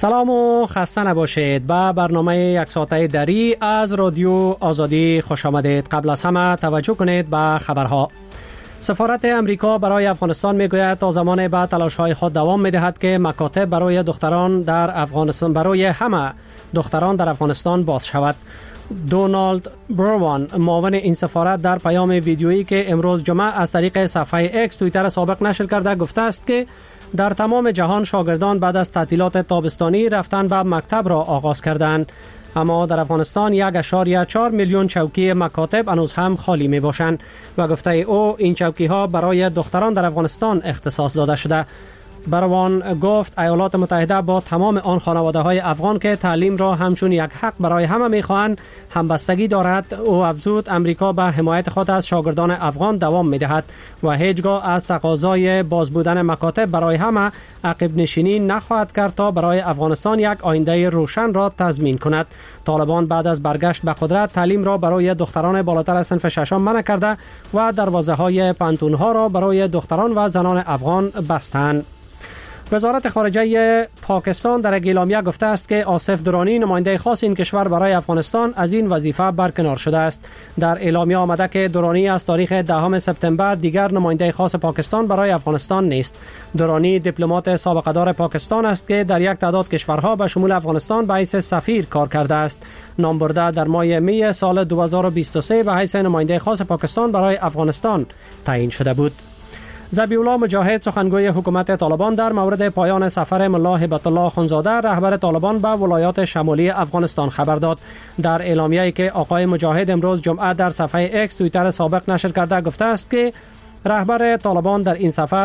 سلام و خسته نباشید. به برنامه یک ساعته دری از رادیو آزادی خوش آمدید. قبل از همه توجه کنید به خبرها. سفارت امریکا برای افغانستان میگوید تا زمان بعد تلاش‌های خود دوام می‌دهد که مکاتب برای دختران در افغانستان برای همه دختران در افغانستان باز شود. دونالد بروان معاون این سفارت در پیام ویدیویی که امروز جمعه از طریق صفحه اکس توییتر سابق نشر کرده گفته است که در تمام جهان شاگردان بعد از تعطیلات تابستانی رفتن به مکتب را آغاز کردند، اما در افغانستان 1.4 میلیون چوکی مکاتب هنوز هم خالی می باشند و گفته او این چوکی ها برای دختران در افغانستان اختصاص داده شده. بروان گفت ایالات متحده با تمام آن خانواده های افغان که تعلیم را همچون یک حق برای همه می‌خواهند همبستگی دارد. او افزود امریکا به حمایت خود از شاگردان افغان دوام می‌دهد و هیچگاه از تقاضای باز بودن مکاتب برای همه عقب نشینی نخواهد کرد تا برای افغانستان یک آینده روشن را تضمین کند. طالبان بعد از برگشت به قدرت تعلیم را برای دختران بالاتر از صنف ششم منع کرده و دروازه‌های پانتون‌ها را برای دختران و زنان افغان بستند. وزارت خارجه پاکستان در اعلامیه گفته است که آصف درانی نماینده خاص این کشور برای افغانستان از این وظیفه برکنار شده است. در اعلامیه آمده که درانی از تاریخ 10 سپتامبر دیگر نماینده خاص پاکستان برای افغانستان نیست. درانی دیپلمات سابقه دار پاکستان است که در یک تعداد کشورها به شمول افغانستان به حیث سفیر کار کرده است. نام برده در ماه می سال 2023 به حیث نماینده خاص پاکستان برای افغانستان تعیین شده بود. ذبیح‌الله مجاهد سخنگوی حکومت طالبان در مورد پایان سفر ملا هبت الله خانزاده رهبر طالبان به ولایات شمالی افغانستان خبر داد. در اعلامیه‌ای که آقای مجاهد امروز جمعه در صفحه اکس توییتر سابق نشر کرده گفته است که رهبر طالبان در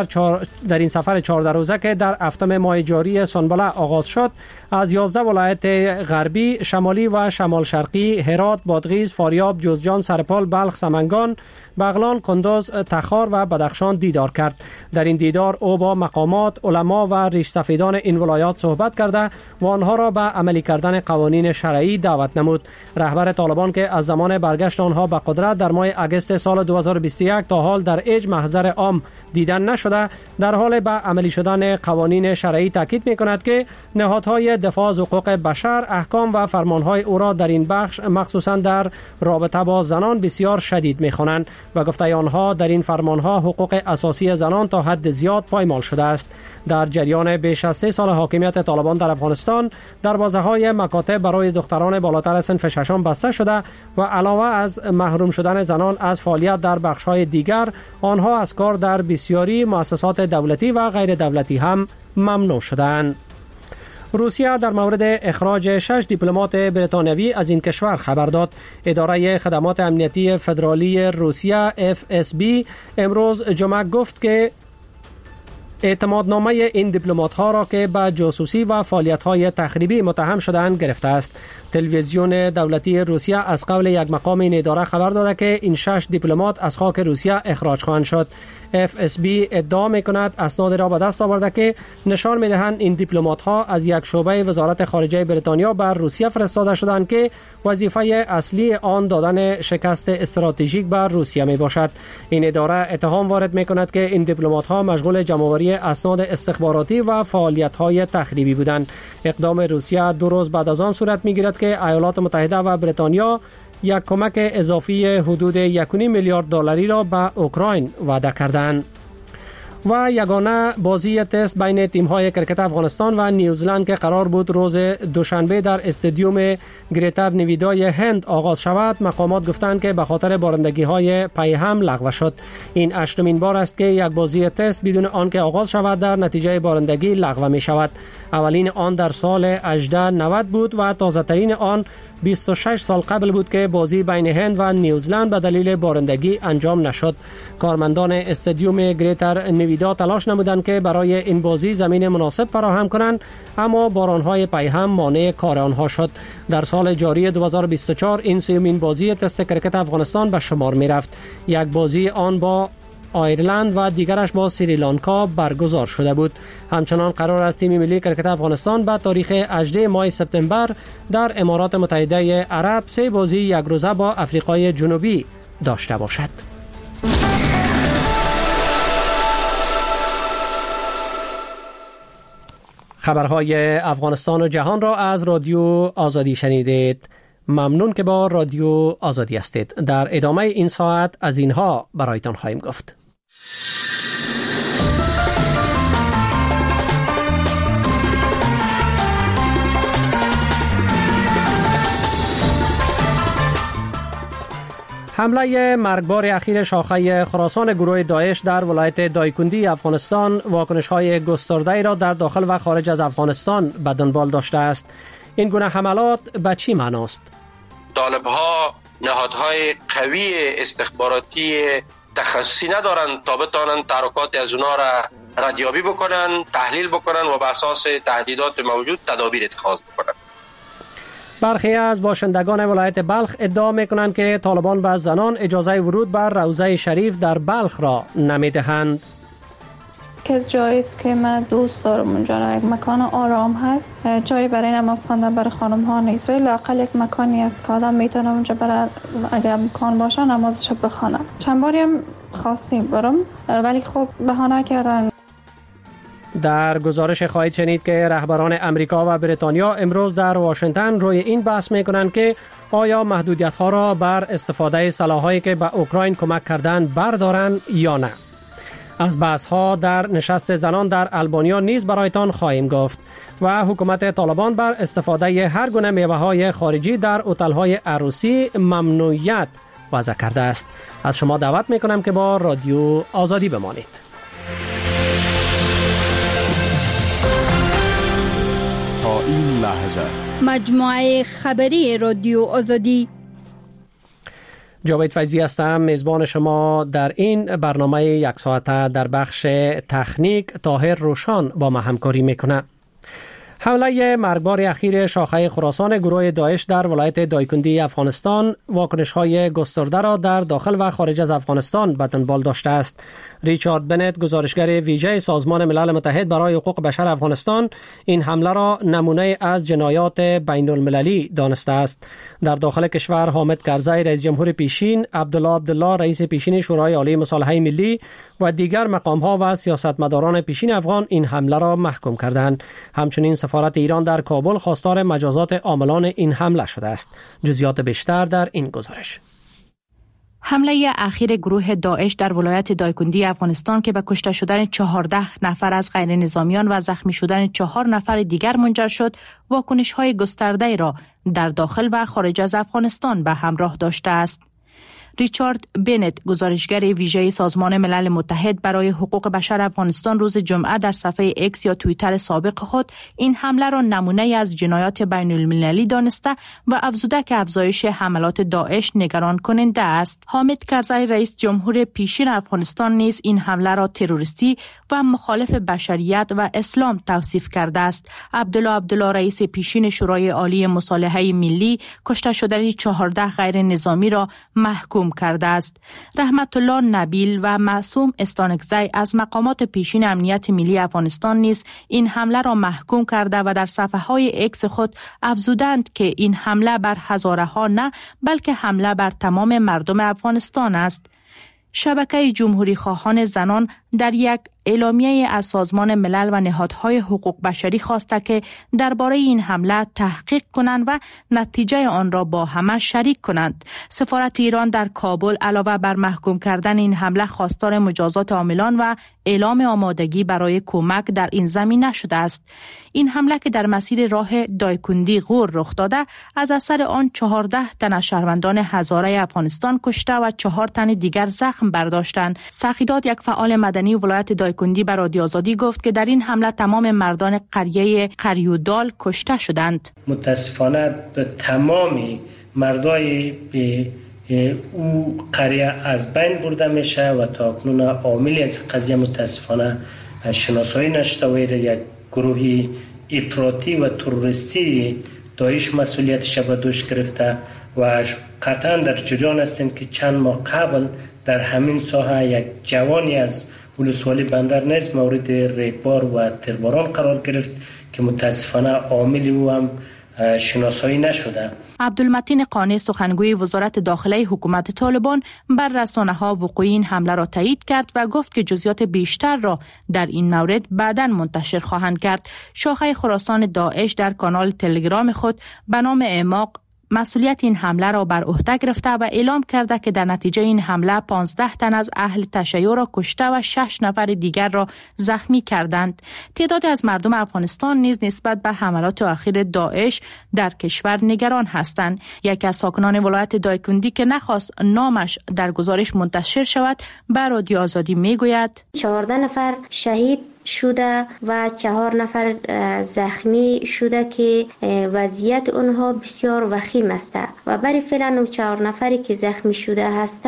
این سفر 14 روزه که در هفتم ماه جاری سنبله آغاز شد از 11 ولایت غربی، شمالی و شمال شرقی، هرات، بادغیس، فاریاب، جوزجان، سرپال، بلخ، سمنگان، بغلان، قندوز، تخار و بدخشان دیدار کرد. در این دیدار او با مقامات، علما و ریش سفیدان این ولایات صحبت کرده و آنها را به عملی کردن قوانین شرعی دعوت نمود. رهبر طالبان که از زمان برگشت آنها به قدرت در ماه اگست سال 2021 تا حال در محضر عام دیدن نشده، در حال به عملی شدن قوانین شرعی تاکید می‌کند که نهادهای دفاع از حقوق بشر احکام و فرمانهای او را در این بخش مخصوصا در رابطه با زنان بسیار شدید می‌خوانند و گفته آنها در این فرمانها حقوق اساسی زنان تا حد زیاد پایمال شده است. در جریان بیش از 3 سال حاکمیت طالبان در افغانستان دروازه‌های مکاتب برای دختران بالاتر از صنف ششم بسته شده و علاوه از محروم شدن زنان از فعالیت در بخش‌های دیگر آنها از کار در بسیاری مؤسسات دولتی و غیر دولتی هم ممنوع شدند. روسیه در مورد اخراج 6 دیپلمات بریتانیایی از این کشور خبر داد. اداره خدمات امنیتی فدرالی روسیه FSB امروز جمعه گفت که اعتمادنامه این دیپلمات ها را که به جاسوسی و فعالیت های تخریبی متهم شدند گرفته است. تلویزیون دولتی روسیه از قول یک مقام این اداره خبر داده که این 6 دیپلمات از خاک روسیه اخراج خواهند شد. FSB ادعا می‌کند اسناد را به دست آورده که نشان می‌دهند این دیپلمات ها از یک شعبه وزارت خارجه بریتانیا بر روسیه فرستاده شدند که وظیفه اصلی آن دادن شکست استراتژیک بر روسیه میباشد. این اداره اتهام وارد می‌کند که این دیپلمات ها مشغول جمع‌آوری اسناد استخباراتی و فعالیت‌های تخریبی بودند. اقدام روسیه 2 روز بعد از آن صورت می‌گیرد که ایالات متحده و بریتانیا یک کمک اضافی حدود 1.5 میلیارد دلاری را به اوکراین وعده کردند. و یگانه بازی تست بین تیم‌های کرکت افغانستان و نیوزلند که قرار بود روز دوشنبه در استادیوم گریتر نویدای هند آغاز شود، مقامات گفتند که به خاطر بارندگی‌های پیهم لغو شد. این 8مین بار است که یک بازی تست بدون آنکه آغاز شود در نتیجه بارندگی لغو می شود. اولین آن در سال 1890 بود و تازه‌ترین آن 26 سال قبل بود که بازی بین هند و نیوزلند به دلیل بارندگی انجام نشد. کارمندان استادیوم گریتر نویدا تلاش نمودند که برای این بازی زمین مناسب فراهم کنند، اما بارانهای پیهم مانع کار آنها شد. در سال جاری 2024 این سومین بازی تست کرکت افغانستان به شمار می رفت. یک بازی آن با آیرلند و دیگرش با سریلانکا برگزار شده بود. همچنان قرار است تیم ملی کرکت افغانستان به تاریخ 18 ماه سپتامبر در امارات متحده عرب 3 بازی یک روزه با افریقای جنوبی داشته باشد. خبرهای افغانستان و جهان را از رادیو آزادی شنیدید. ممنون که با رادیو آزادی هستید. در ادامه این ساعت از اینها برایتان خواهیم گفت. حمله مرگبار اخیر شاخه خراسان گروه داعش در ولایت دایکندی افغانستان واکنش‌های گسترده‌ای را در داخل و خارج از افغانستان به دنبال داشته است. این گونه حملات به چی معناست؟ طالب‌ها نهادهای قوی استخباراتی تخصصی ندارند تا بتوانند تحرکات از اونها را ردیابی بکنند، تحلیل بکنند و بر اساس تهدیدات موجود تدابیر اتخاذ بکنند. برخی از باشندگان ولایت بلخ ادعا می‌کنند که طالبان به زنان اجازه ورود بر روضه شریف در بلخ را نمی‌دهند. که جایی است که من دوست دارم اونجا یک مکان آرام هست، جایی برای نماز خواندن برای خانم ها نیست، ولی لااقل یک مکانی است که آدم میتونه اونجا برای اگر مکان باشه نمازش بخونه. چند باری هم خواستیم برم ولی خب بهانه کردن. در گزارش خواهید شنید که رهبران امریکا و بریتانیا امروز در واشنگتن روی این بحث میکنند که آیا محدودیت‌ها را بر استفاده سلاح‌هایی که به اوکراین کمک کردند بردارند یا نه. از بحث‌ها در نشست زنان در البانیا نیز برایتان خواهیم گفت و حکومت طالبان بر استفاده هر گونه میوه‌های خارجی در هتل‌های عروسی ممنوعیت وضع کرده است. از شما دعوت میکنم که با رادیو آزادی بمانید. تا این لحظه مجموعه خبری رادیو آزادی. جاوید فیضی هستم، میزبان شما در این برنامه یک ساعته. در بخش تکنیک طاهر روشان با ما همکاری میکنه. حمله مرگبار اخیر شاخه خراسان گروه داعش در ولایت دایکندی افغانستان واکنش‌های گسترده را در داخل و خارج از افغانستان به دنبال داشته است. ریچارد بنت، گزارشگر ویژه سازمان ملل متحد برای حقوق بشر افغانستان، این حمله را نمونه از جنایات بین المللی دانسته است. در داخل کشور حامد کرزی رئیس جمهور پیشین، عبدالله رئیس پیشین شورای عالی مصالحه ملی و دیگر مقام‌ها و سیاستمداران پیشین افغان این حمله را محکوم کردند. همچنین سفارت ایران در کابل خواستار مجازات عاملان این حمله شده است. جزئیات بیشتر در این گزارش. حمله اخیر گروه داعش در ولایت دایکندی افغانستان که به کشته شدن 14 نفر از غیر نظامیان و زخمی شدن 4 نفر دیگر منجر شد، واکنش‌های گسترده‌ای را در داخل و خارج از افغانستان به همراه داشته است. ریچارد بنت، گزارشگر ویژه سازمان ملل متحد برای حقوق بشر افغانستان، روز جمعه در صفحه اکس یا توییتر سابق خود این حمله را نمونه از جنایات بین المللی دانسته و افزوده که افزایش حملات داعش نگران کننده است. حامد کرزی رئیس جمهور پیشین افغانستان نیز این حمله را تروریستی و مخالف بشریت و اسلام توصیف کرده است. عبدالله رئیس پیشین شورای عالی مصالحه ملی کشته شدن 14 غیر نظامی را محکوم کرده است. رحمت الله نبیل و معصوم استانکزی از مقامات پیشین امنیت ملی افغانستان نیز این حمله را محکوم کرده و در صفحه‌های اکس خود افزودند که این حمله بر هزاره ها نه بلکه حمله بر تمام مردم افغانستان است. شبکه جمهوری خواهان زنان در یک اعلامیه از سازمان ملل و نهادهای حقوق بشری خواسته که درباره این حمله تحقیق کنند و نتیجه آن را با همه شریک کنند. سفارت ایران در کابل علاوه بر محکوم کردن این حمله خواستار مجازات عاملان و اعلام آمادگی برای کمک در این زمینه شده است. این حمله که در مسیر راه دایکندی غور رخ داده، از اثر آن 14 تن از شهروندان هزاره افغانستان کشته و 4 تن دیگر زخم برداشتند. سخیداد، یک فعال مدنی ولایت دایکندی، به رادیو آزادی گفت که در این حمله تمام مردان قریه قریودال کشته شدند. متاسفانه به تمامی مردای او قریه از بین برده میشه و تا اکنون عاملی از قضیه متاسفانه شناسایی نشده و یک گروهی افراطی و تروریستی داعش مسئولیتش به دوش گرفته و قطعا در جریان هستیم که چند ماه قبل در همین ساحه یک جوانی از ولسوالی بندرنیز مورد ریبار و تیرباران قرار گرفت که متاسفانه عامل او هم شناسایی نشده. عبدالمتین قانی سخنگوی وزارت داخله حکومت طالبان بر رسانه‌ها وقوع این حمله را تایید کرد و گفت که جزئیات بیشتر را در این مورد بعداً منتشر خواهند کرد. شاخه خراسان داعش در کانال تلگرام خود به نام اعماق مسئولیت این حمله را بر عهده گرفته و اعلام کرده که در نتیجه این حمله 15 تن از اهل تشیع را کشته و 6 نفر دیگر را زخمی کردند. تعدادی از مردم افغانستان نیز نسبت به حملات اخیر داعش در کشور نگران هستند. یکی از ساکنان ولایت دایکندی که نخواست نامش در گزارش منتشر شود به رادیو آزادی میگوید 14 نفر شهید شده و 4 نفر زخمی شده که وضعیت اونها بسیار وخیم است و برای فعلا اون 4 نفری که زخمی شده هست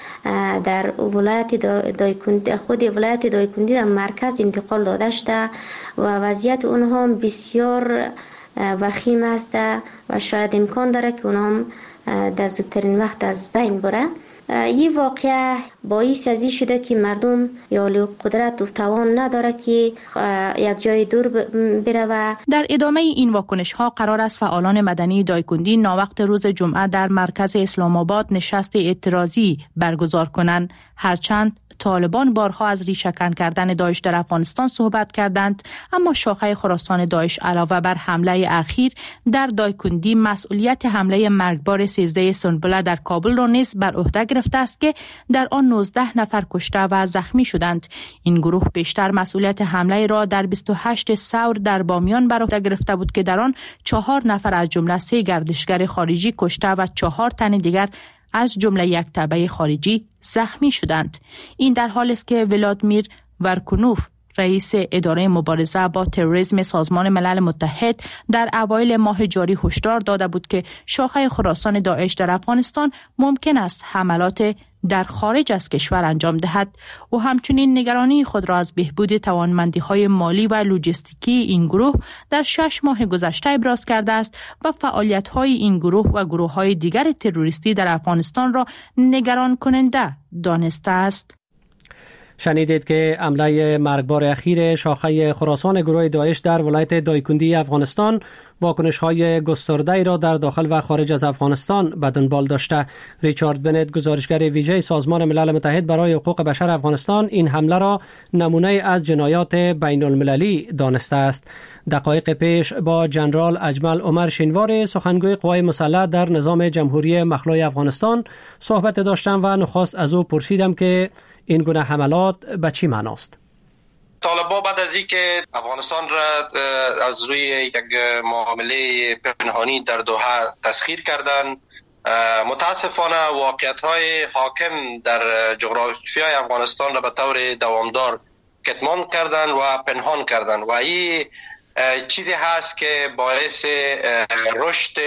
در ولایت دایکندی خود ولایت دایکندی در مرکز انتقال داده شده و وضعیت اونها بسیار وخیم است و شاید امکان داره که اونها در زودترین وقت از بین بره. این واقعه باعث ازی شده که مردم یا قدرت و توان نداره که یک جای دور بره. و در ادامه این واکنش ها قرار است فعالان مدنی دایکندی ناوقت روز جمعه در مرکز اسلام آباد نشست اعتراضی برگزار کنند. هرچند طالبان بارها از ریشه‌کن کردن داعش در افغانستان صحبت کردند، اما شاخه خراسان داعش علاوه بر حمله اخیر در دایکندی مسئولیت حمله مرگبار 13 سنبله در کابل را نیز بر عهده گرفته است که در آن 19 نفر کشته و زخمی شدند. این گروه بیشتر مسئولیت حمله را در 28 ثور در بامیان بر عهده گرفته بود که در آن 4 نفر از جمله 3 گردشگر خارجی کشته و 4 تن دیگر از جمله یک تبع خارجی زخمی شدند. این در حالی است که ولادیمیر ورکونوف رئیس اداره مبارزه با تروریسم سازمان ملل متحد در اوایل ماه جاری هشدار داده بود که شاخه خراسان داعش در افغانستان ممکن است حملات در خارج از کشور انجام دهد. او همچنین نگرانی خود را از بهبود توانمندی‌های مالی و لوجستیکی این گروه در 6 ماه گذشته ابراز کرده است و فعالیت‌های این گروه و گروه‌های دیگر تروریستی در افغانستان را نگران کننده دانسته است. شنیدید که حمله مرگبار اخیر شاخه خراسان گروه داعش در ولایت دایکندی افغانستان واکنش‌های گسترده‌ای را در داخل و خارج از افغانستان به دنبال داشته. ریچارد بنت، گزارشگر ویژه سازمان ملل متحد برای حقوق بشر افغانستان، این حمله را نمونه از جنایات بین المللی دانسته است. دقایق پیش با جنرال اجمل عمر شینوار، سخنگوی قوای مسلح در نظام جمهوری مخلوع افغانستان صحبت داشتم و نخست از او پرسیدم که این گونه حملات به چی معناست؟ طالبان بعد از اینکه افغانستان را از روی یک معامله پنهانی در دوحه تسخیر کردند، متاسفانه واقعیت‌های حاکم در جغرافیای افغانستان را به طور دوامدار کتمان کردند و پنهان کردند و این چیزی هست که باعث رشد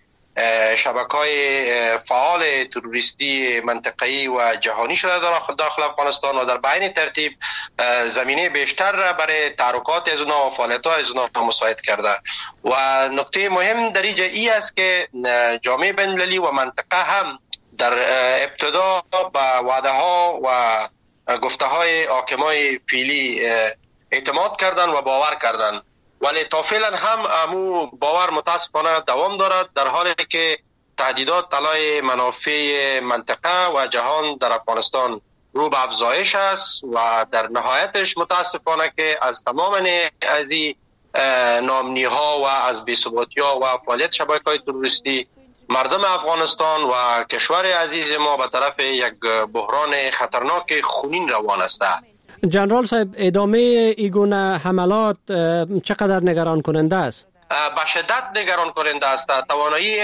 شبکه‌های فعال تروریستی منطقه‌ای و جهانی شده داخل افغانستان و در بین ترتیب زمینه بیشتر را برای تحرکات از اونها و فعالیت‌های از اونها مساعد کرده. و نکته مهم در اینجا ای است که جامعه بین‌المللی و منطقه هم در ابتدا به وعده‌ها و گفته‌های حاکمای فعلی اعتماد کردند و باور کردند، ولی تا فعلا هم امو باور متاسفانه دوام دارد، در حالی که تهدیدات طلای منافع منطقه و جهان در افغانستان رو به افزایش است و در نهایتش متاسفانه که از تمام از این ناامنی‌ها و از بی‌ثباتی‌ها و فعالیت شبکه‌های تروریستی مردم افغانستان و کشور عزیز ما به طرف یک بحران خطرناک خونین روان است. جنرال صاحب، ادامه ایگونه حملات چقدر نگران کننده است؟ به شدت نگران کننده است. توانایی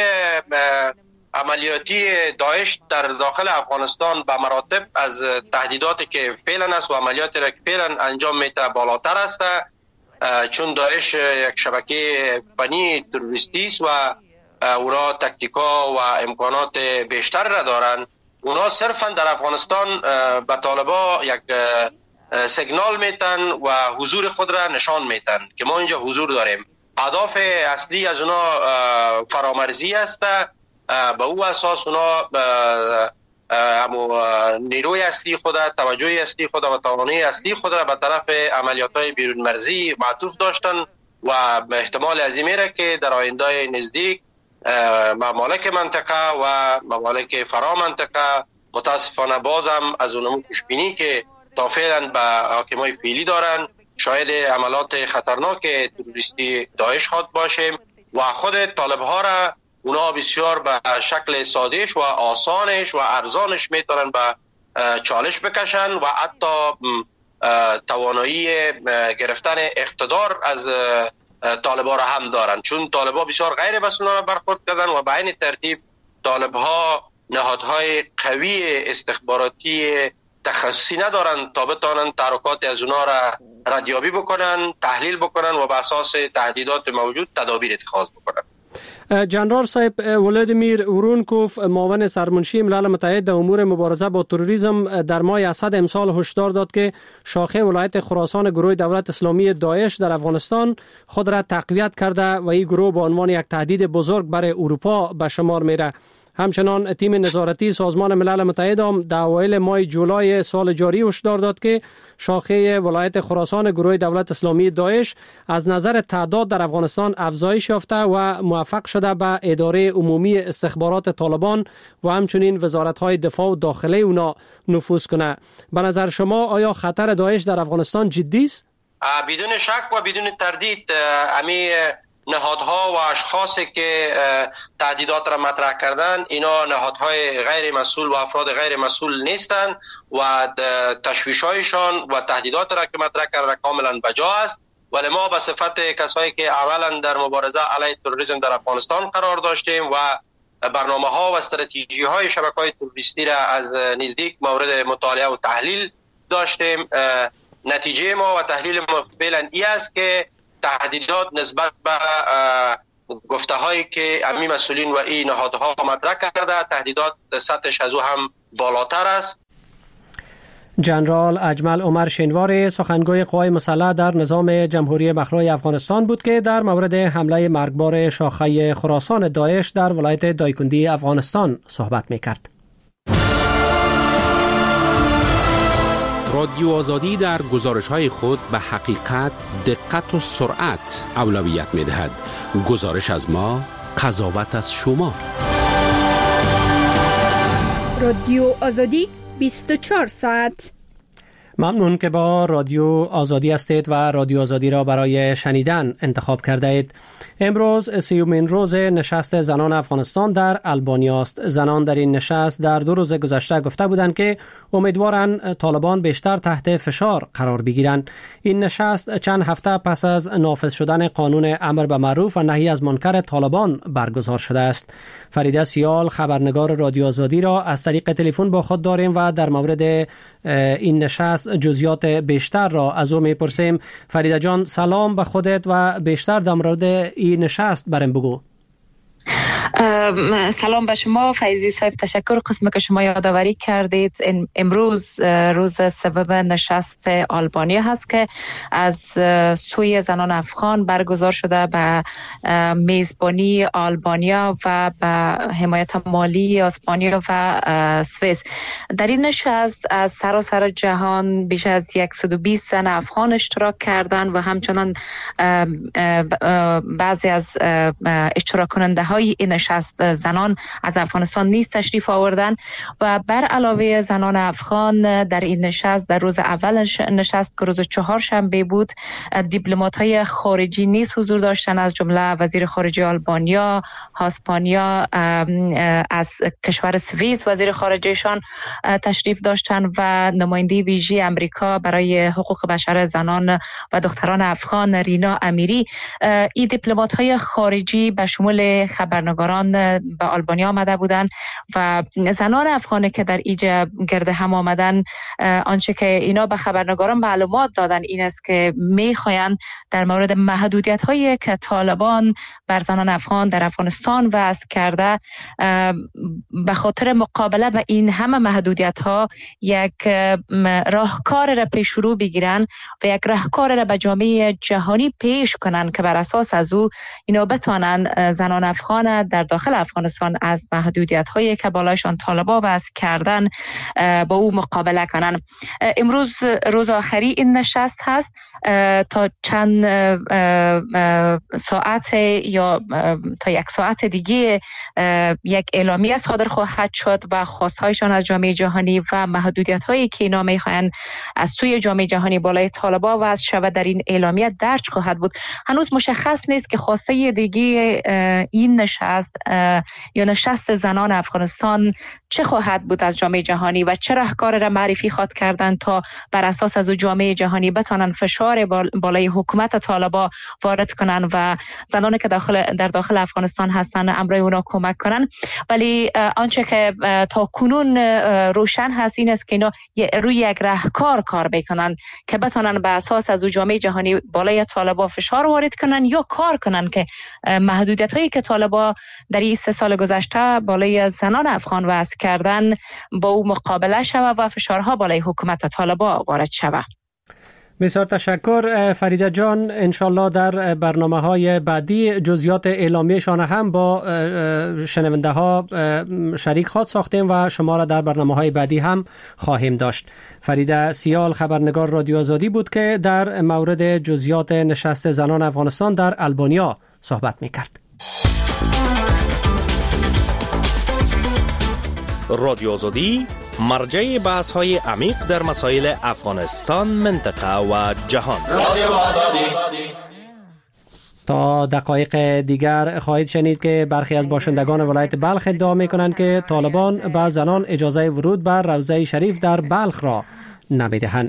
عملیاتی داعش در داخل افغانستان به مراتب از تهدیداتی که فعلا است و عملیاتی را که فعلا انجام میده بالاتر است، چون داعش یک شبکه فنی تروریستی است و اونا تکتیکا و امکانات بیشتر را دارند. اونا صرفا در افغانستان به طالبا یک سیگنال میتن و حضور خود را نشان میتن که ما اینجا حضور داریم. اهداف اصلی از اونا فرامرزی است. به او اساس اونا نیروی اصلی خود، توجه اصلی خود و توانایی اصلی خود را به طرف عملیات‌های بیرون مرزی معطوف داشتن و احتمال عظیمی که در آینده نزدیک ممالک منطقه و ممالک فرا منطقه متاسفانه بازم از اون پیشبینی که تا فعلا به حاکمای فعلی دارن شاید عملات خطرناک تروریستی داعش خواد باشیم و خود طالب ها را اونا بسیار به شکل سادهش و آسانش و ارزانش میتونن به چالش بکشن و حتی توانایی گرفتن اقتدار از طالبا را هم دارن، چون طالبا بسیار غیر مسئولانه برخورد کردن و به این ترتیب طالبها نهادهای قوی استخباراتی تخصصی ندارن تا بتانن تحرکات از اونا را ردیابی بکنن، تحلیل بکنن و به اساس تهدیدات موجود تدابیر اتخاذ بکنن. جنرال صاحب، ولادیمیر اورونکوف معاون سرمنشی ملل متحد در امور مبارزه با تروریسم در ماه اسد امسال هشدار داد که شاخه ولایت خراسان گروه دولت اسلامی داعش در افغانستان خود را تقویت کرده و این گروه به عنوان یک تهدید بزرگ برای اروپا به شمار میره. همچنان تیم نظارتی سازمان ملل متحد هم در اوایل ماه جولای سال جاری هشدار داد که شاخه ولایت خراسان گروه دولت اسلامی داعش از نظر تعداد در افغانستان افزایش یافته و موفق شده به اداره عمومی استخبارات طالبان و همچنین وزارت‌های دفاع و داخله اونا نفوذ کنه. به نظر شما آیا خطر داعش در افغانستان جدی است؟ بدون شک و بدون تردید امی نهادها و اشخاصی که تهدیدات را مطرح کردن اینا نهادهای غیر مسئول و افراد غیر مسئول نیستند و تشویش‌هایشان و تهدیدات را که مطرح کردن کاملا بجا است، ولی ما به صفت کسایی که اولا در مبارزه علیه تروریسم در افغانستان قرار داشتیم و برنامه‌ها و استراتژی‌های شبکه‌های تروریستی را از نزدیک مورد مطالعه و تحلیل داشتیم، نتیجه ما و تحلیل ما فعلا این است که تهدیدات نسبت به گفته هایی که امی مسئولین و این نهادها مطرح کرده تهدیدات سطحش از او هم بالاتر است. جنرال اجمل عمر شینوار سخنگوی قوای مسلح در نظام جمهوری مخلوع افغانستان بود که در مورد حمله مرگبار شاخه خراسان داعش در ولایت دایکندی افغانستان صحبت می‌کرد. رادیو آزادی در گزارش‌های خود به حقیقت، دقت و سرعت اولویت می‌دهد. گزارش از ما، قضاوت از شما. رادیو آزادی 24 ساعت. ممنون که با رادیو آزادی هستید و رادیو آزادی را برای شنیدن انتخاب کرده اید. امروز 30مین روز نشست زنان افغانستان در البانیا است. زنان در این نشست در 2 روز گذشته گفته بودند که امیدوارند طالبان بیشتر تحت فشار قرار بگیرند. این نشست چند هفته پس از نافذ شدن قانون امر به معروف و نهی از منکر طالبان برگزار شده است. فریده سیال خبرنگار رادیو آزادی را از طریق تلفن با خود داریم و در مورد این نشست جزئیات بیشتر را از او میپرسیم. فریده جان، سلام به خودت و بیشتر در مورد این نشست برام بگو. سلام به شما فیضی صاحب، تشکر قسمی که شما یادآوری کردید. امروز روز سوم نشست آلبانیا هست که از سوی زنان افغان برگزار شده به میزبانی آلبانیا و به حمایت مالی اسپانیا و سوئیس. در این نشست از سراسر جهان بیش از 120 زن افغان اشتراک کردند و همچنان بعضی از اشتراک کننده های این نشست زنان از افغانستان نیز تشریف آوردن و بر علاوه زنان افغان در این نشست در روز اول نشست که روز چهارشنبه بود دیپلمات های خارجی نیز حضور داشتن، از جمله وزیر خارجه آلبانیا، اسپانیا، از کشور سوئیس وزیر خارجهشان تشریف داشتن و نماینده ویژه امریکا برای حقوق بشر زنان و دختران افغان رینا امیری. این دیپلمات های خارجی به شمول خبرنگاران به آلبانیا آمده بودند و زنان افغانی که در اینجا گرد هم آمدن، آنچه که اینا به خبرنگاران معلومات دادن این است که میخواین در مورد محدودیت هایی که طالبان بر زنان افغان در افغانستان وضع کرده به خاطر مقابله به این همه محدودیت ها یک راهکار را پیش رو بگیرن و یک راهکار را به جامعه جهانی پیش کنن که بر اساس از او اینا بتانن زنان افغان در در داخل افغانستان از محدودیت هایی که بالایشان طالبان وضع کردن با او مقابله کنند. امروز روز آخری این نشست هست. تا چند ساعت یا تا یک ساعت دیگه یک اعلامیه صادر خواهد شد و خواستهایشان از جامعه جهانی و محدودیت هایی که اینا میخواهند از سوی جامعه جهانی بالای طالبان وضع شود در این اعلامیه درج خواهد بود. هنوز مشخص نیست که خواسته دیگه این نشست یا نشست زنان افغانستان چه خواهد بود از جامعه جهانی و چه راهکار را معرفی خواهد کردن تا بر اساس از جامعه جهانی بتانن فشار بالای حکومت طالبان وارد کنن و زنانی که در داخل افغانستان هستن امرای اونا کمک کنن. ولی آنچه که تا کنون روشن هست این است که اینا روی یک راهکار کار بکنن که بتانن به اساس از جامعه جهانی بالای طالبان فشار وارد کنن یا کار کنن که محدودیت هایی که طالبان در این 3 سال گذشته بالای زنان افغان وضع کردن با او مقابله شود و فشارها بالای حکومت طالبان وارد شود. بسیار تشکر فریده جان. انشالله در برنامه های بعدی جزئیات اعلامیه‌شان هم با شنونده ها شریک خواهد ساختیم و شما را در برنامه های بعدی هم خواهیم داشت. فریده سیال خبرنگار رادیو آزادی بود که در مورد جزئیات نشست زنان افغانستان در البانیا صحبت می‌کرد. رادیو آزادی مرجع بحث های عمیق در مسائل افغانستان، منطقه و جهان. تا دقایق دیگر خواهید شنید که برخی از باشندگان ولایت بلخ ادعا می‌کنند که طالبان به زنان اجازه ورود به روضه شریف در بلخ را نمی‌دهند.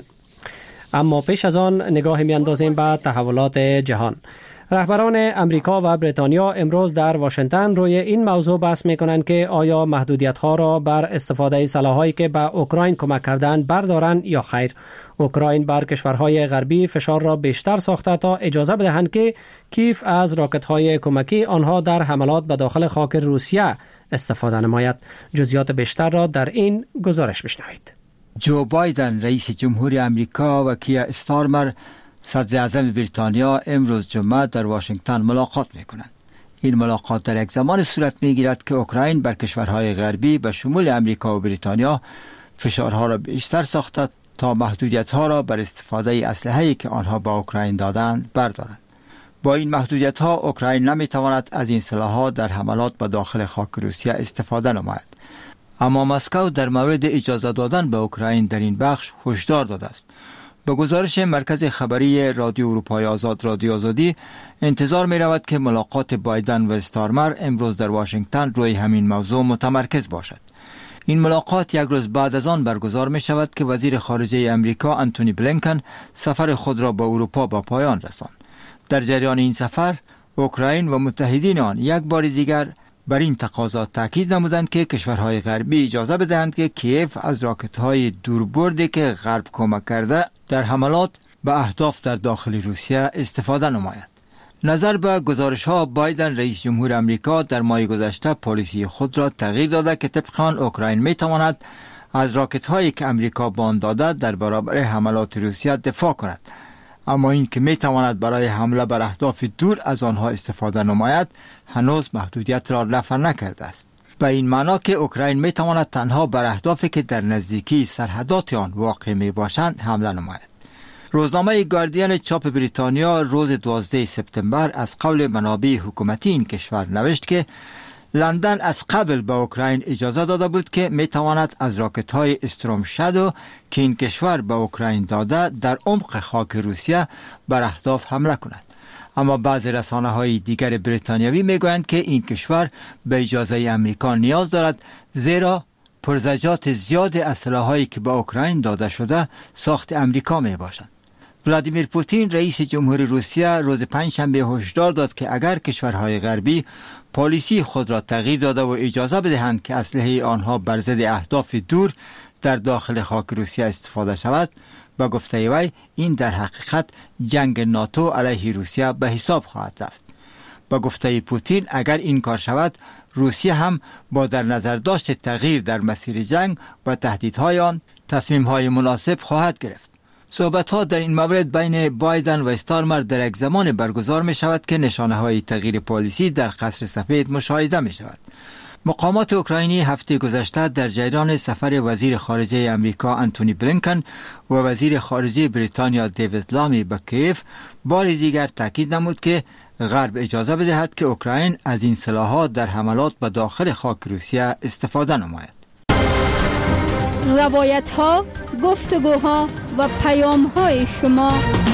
اما پیش از آن نگاهی می‌اندازیم به تحولات جهان. رهبران امریکا و بریتانیا امروز در واشنگتن روی این موضوع بحث می‌کنند که آیا محدودیت‌ها را بر استفاده سلاح‌هایی که به اوکراین کمک کردند بردارند یا خیر. اوکراین بر کشورهای غربی فشار را بیشتر ساخته تا اجازه بدهند که کیف از راکت‌های کمکی آنها در حملات به داخل خاک روسیه استفاده نماید. جزئیات بیشتر را در این گزارش بشنوید. جو بایدن رئیس جمهوری امریکا و کیا استارمر صدر اعظم بریتانیا امروز جمعه در واشنگتن ملاقات می‌کنند. این ملاقات در یک زمان صورت می‌گیرد که اوکراین بر کشورهای غربی به شمول امریکا و بریتانیا فشارها را بیشتر ساخته تا محدودیت‌ها را بر استفاده اسلحه‌ای که آنها با اوکراین دادند بردارند. با این محدودیت‌ها اوکراین نمی‌تواند از این سلاح‌ها در حملات به داخل خاک روسیه استفاده نماید. اما مسکو در مورد اجازه دادن به اوکراین در این بخش هشدار داده است. با گزارش مرکز خبری رادیو اروپای آزاد رادیو آزادی انتظار می رود که ملاقات بایدن و استارمر امروز در واشنگتن روی همین موضوع متمرکز باشد. این ملاقات یک روز بعد از آن برگزار می شود که وزیر خارجه امریکا آنتونی بلینکن سفر خود را به اروپا با پایان رساند. در جریان این سفر اوکراین و متحدین آن یک بار دیگر بر این تقاضا تاکید نمودند که کشورهای غربی اجازه بدهند که کیف از راکت‌های دوربردی که غرب کمک کرده در حملات به اهداف در داخل روسیه استفاده نماید. نظر به گزارش‌ها بایدن رئیس جمهور امریکا در ماه گذشته پالیسی خود را تغییر داده که طبق آن اوکراین می‌تواند از راکت‌هایی که امریکا به آن داده در برابر حملات روسیه دفاع کند. اما این که می‌تواند برای حمله بر اهداف دور از آنها استفاده نماید هنوز محدودیت را رفع نکرده است. به این معنا که اوکراین می‌تواند تنها بر اهدافی که در نزدیکی سرحدات آن واقع می‌باشند حمله نماید. روزنامه گاردین چاپ بریتانیا روز 12 سپتامبر از قول منابع حکومتی این کشور نوشت که لندن از قبل به اوکراین اجازه داده بود که میتواند از راکت‌های استروم شادو که این کشور به اوکراین داده در عمق خاک روسیه بر اهداف حمله کند. اما بعضی رسانه‌های دیگر بریتانیایی میگویند که این کشور به اجازه امریکا نیاز دارد زیرا پرزجات زیاد اسلحه‌هایی که به اوکراین داده شده ساخت امریکا میباشند. ولادیمیر پوتین رئیس جمهوری روسیه روز پنجشنبه هشدار داد که اگر کشورهای غربی پالیسی خود را تغییر داده و اجازه بدهند که اسلحه آنها بر ضد اهداف دور در داخل خاک روسیه استفاده شود، با گفته وی این در حقیقت جنگ ناتو علیه روسیه به حساب خواهد رفت. با گفته پوتین اگر این کار شود روسیه هم با در نظر داشت تغییر در مسیر جنگ و تهدیدهای آن تصمیم‌های مناسب خواهد گرفت. صحبت‌ها در این مورد بین بایدن و استارمر در یک زمان برگزار می شود که نشانه‌های تغییر پالیسی در قصر سفید مشاهده می شود. مقامات اوکراینی هفته گذشته در جریان سفر وزیر خارجه امریکا انتونی بلینکن و وزیر خارجه بریتانیا دیوید لامی به کیف بار دیگر تاکید نمود که غرب اجازه بدهد که اوکراین از این سلاح‌ها در حملات به داخل خاک روسیه استفاده نماید. روایت‌ها، گفتگوها و پیام‌های شما.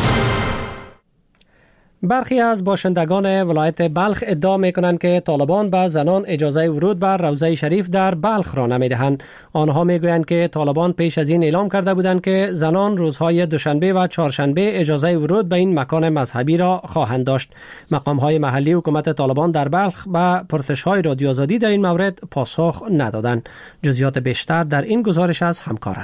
برخی از باشندگان ولایت بلخ ادعا می‌کنند که طالبان به زنان اجازه ورود به روضه شریف در بلخ را نمی‌دهند. آنها می‌گویند که طالبان پیش از این اعلام کرده بودند که زنان روزهای دوشنبه و چهارشنبه اجازه ورود به این مکان مذهبی را خواهند داشت. مقام‌های محلی حکومت طالبان در بلخ به پرسش‌های رادیو آزادی در این مورد پاسخ ندادند. جزئیات بیشتر در این گزارش از همکارم.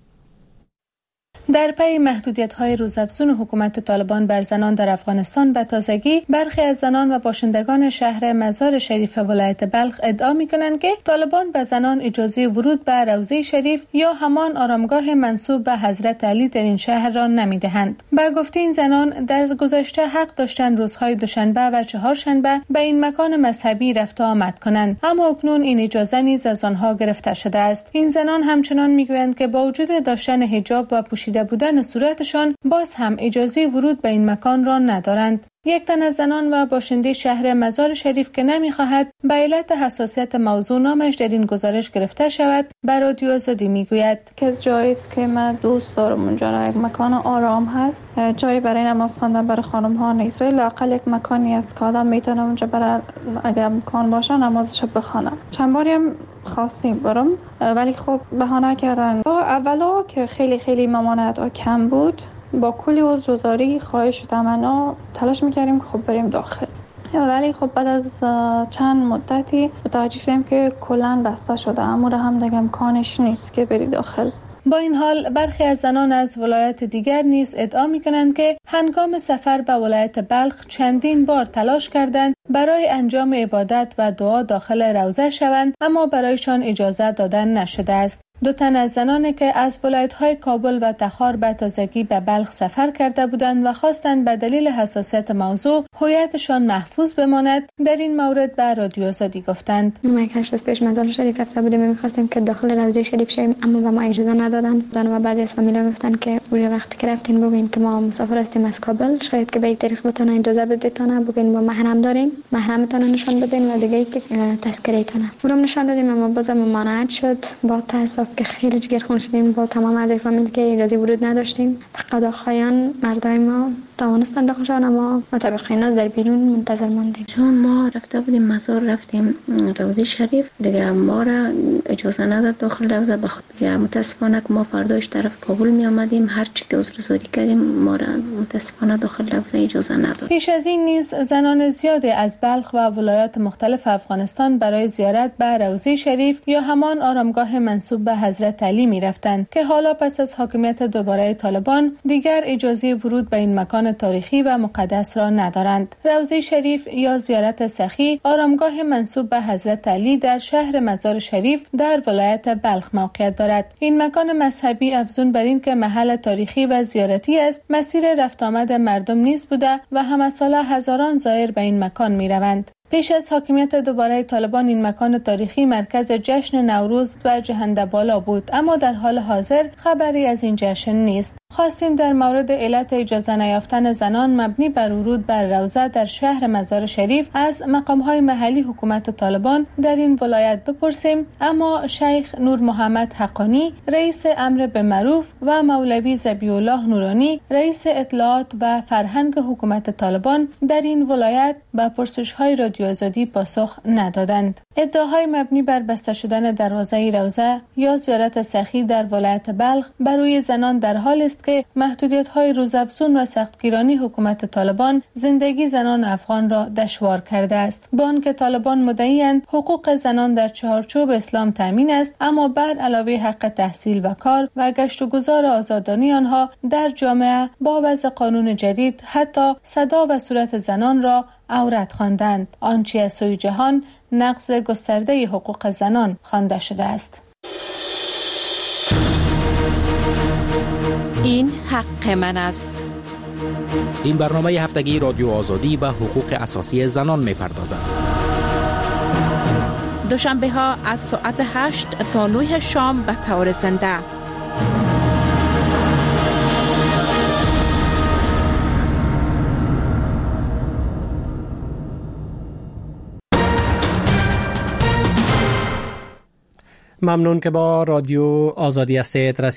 در پی محدودیت‌های روزافزون حکومت طالبان بر زنان در افغانستان به تازگی برخی از زنان و باشندگان شهر مزار شریف ولایت بلخ ادعا می‌کنند که طالبان به زنان اجازه ورود به روضه شریف یا همان آرامگاه منسوب به حضرت علی در این شهر را نمی‌دهند. به گفته این زنان در گذشته حق داشتند روزهای دوشنبه و چهارشنبه به این مکان مذهبی رفت و آمد کنند، اما اکنون این اجازه نیز از آنها گرفته شده است. این زنان همچنان می‌گویند که با وجود داشتن حجاب و پوشیده بودن صورتشان باز هم اجازه ورود به این مکان را ندارند. یک تن از زنان و باشنده شهر مزار شریف که نمی‌خواهد به علت حساسیت موضوع نامش در این گزارش گرفته شود به رادیو آزادی میگوید که جایی است که من دوست دارم اونجا یک مکان آرام هست، جایی برای نماز خواندن برای خانم ها نیست، ولی لااقل یک مکانی است که آدم میتونه اونجا برای اگر امکان باشه نمازش بخونه. چند باری هم خواستیم برم ولی خب بهانه کردن. اولا که خیلی ممانعت کم بود، با کلی عذرگزاری خواهش و تمنا تلاش میکردیم که خب بریم داخل، ولی خب بعد از چند مدتی متوجه شدیم که کلاً بسته شده، اما هم دیگه امکانش نیست که بری داخل. با این حال برخی از زنان از ولایت دیگر نیز ادعا می‌کنند که هنگام سفر به ولایت بلخ چندین بار تلاش کردند برای انجام عبادت و دعا داخل روضه شوند، اما برایشان اجازه دادن نشده است. دو تن از زنانی که از ولایت‌های کابل و تخار به تازگی به بلخ سفر کرده بودند و خواستند به دلیل حساسیت موضوع هویتشان محفوظ بماند در این مورد به رادیو آزادی گفتند. ما یک 8 روز پیش مزار شریف رفته بودیم، می‌خواستیم که داخل روضه شریف شویم اما به ما اجازه ندادند. و بعضی از فامیلا گفتن که اون وقتی که رفتین بگین که ما مسافر هستیم از کابل، شاید که به این طریق بتون اجازه بدیتونه، بگین با محرم داریم، محرمتون نشان بدین و دیگه که تذکرهتون. برام نشان دادیم اما بازم ممانعت شد. با تاسف که خیلی جگرخون شدیم، با تمام اعضای فامیل که اجازه ورود نداشتیم. فقط خایان مردای ما توانستند داخل شدن، اما متابقینا در بیرون منتظر ماندیم. چون ما رفته بودیم مزار، رفتیم روضه شریف، دیگه ما را اجازه نداد داخل روضه، بخاطر متاسفانه که ما فرداش طرف کابل می آمدیم، هر چی که عذرگزاری کردیم ما را متاسفانه داخل روضه اجازه نداد. پیش از این نیز زنان زیادی از بلخ و ولایات مختلف افغانستان برای زیارت به روضه شریف یا همان آرامگاه منسوب به حضرت علی می رفتند که حالا پس از حاکمیت دوباره طالبان دیگر اجازه ورود به این مکان تاریخی و مقدس را ندارند. روضه شریف یا زیارت سخی آرامگاه منسوب به حضرت علی در شهر مزار شریف در ولایت بلخ موقعیت دارد. این مکان مذهبی افزون بر این که محل تاریخی و زیارتی است، مسیر رفت آمد مردم نیز بوده و همه ساله هزاران زائر به این مکان می روند. پیش از حاکمیت دوباره طالبان این مکان تاریخی مرکز جشن نوروز و جهندبالا بود، اما در حال حاضر خبری از این جشن نیست. خواستیم در مورد علت اجازه نیافتن زنان مبنی بر ورود بر روضه در شهر مزار شریف از مقام‌های محلی حکومت طالبان در این ولایت بپرسیم، اما شیخ نور محمد حقانی رئیس امر بالمعروف و مولوی ذبیح الله نورانی رئیس اطلاعات و فرهنگ حکومت طالبان در این ولایت به پرسش‌های رادیو آزادی پاسخ ندادند. ادعاهای مبنی بر بسته شدن دروازه روضه یا زیارت سخی در ولایت بلخ بر روی زنان در حال است که محدودیت‌های روزافزون و سختگیرانی حکومت طالبان زندگی زنان افغان را دشوار کرده است. با آنکه طالبان مدعی‌اند حقوق زنان در چارچوب اسلام تامین است، اما بر علاوه حق تحصیل و کار و گشت و گذار آزادانه آنها در جامعه با وضع قانون جدید حتی صدا و صورت زنان را عورت خواندند، آنچه از سوی جهان نقض گسترده حقوق زنان خوانده شده است. این حق من است. این برنامه هفتگی رادیو آزادی به حقوق اساسی زنان می‌پردازد. دوشنبه ها از ساعت 8 تا 9 شام به طور زنده. ممنون که با رادیو آزادی هستید.